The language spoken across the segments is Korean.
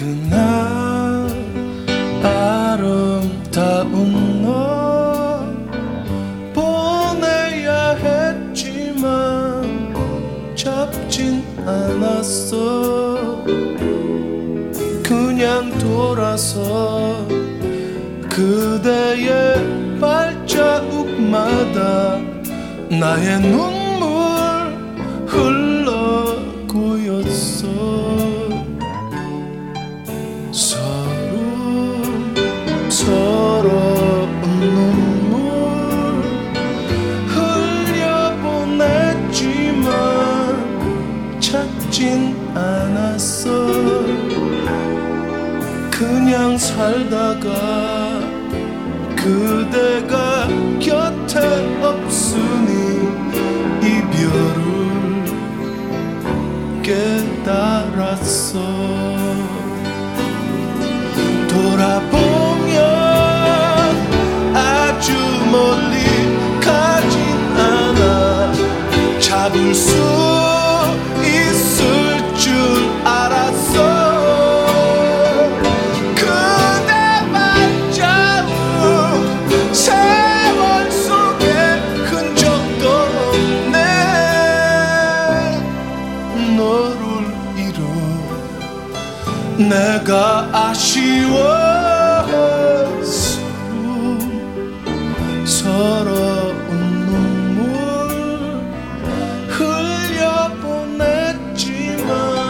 그날 아름다운 너 보내야 했지만 잡진 않았어. 그냥 돌아서 그대의 발자국마다 나의 눈물 흘러고였어. 서러운 눈물 흘려보냈지만 찾진 않았어. 그냥 살다가 그대가 곁에 없으니 이별을 깨달았어. 돌아보면 아주 멀리 가진 않아. 잡을 수 있을 줄 알았어. 내가 아쉬워서 서러운 눈물 흘려보냈지만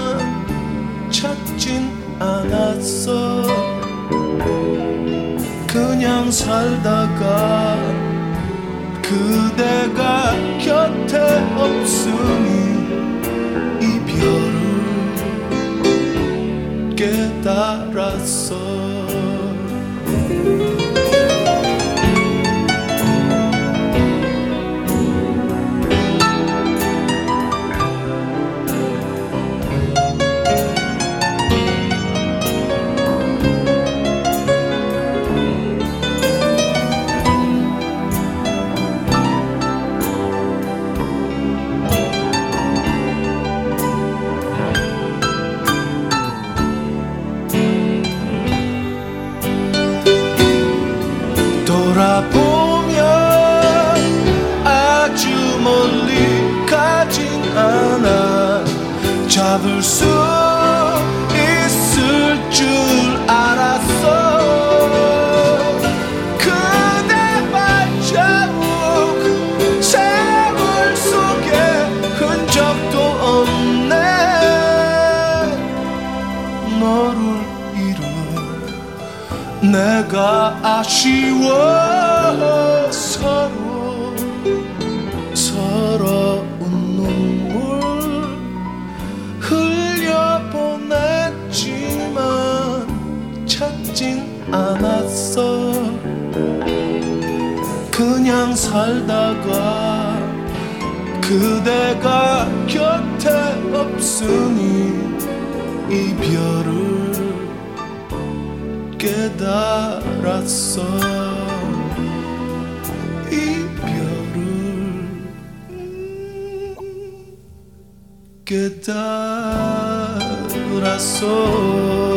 찾진 않았어. 그냥 살다가 그대가 곁에 없으니 이별을 깨달았어. 돌아보면 아주 멀리 가진 않아. 잡을 수 있을 줄 알았어. 그대 발자국 세월 속에 흔적도 없네. 너를 잃어 내가 아쉬워. 서러운 눈물 흘려보냈지만 찾진 않았어. 그냥 살다가 그대가 곁에 없으니 이별을 깨달았어. 이별을 깨달았어.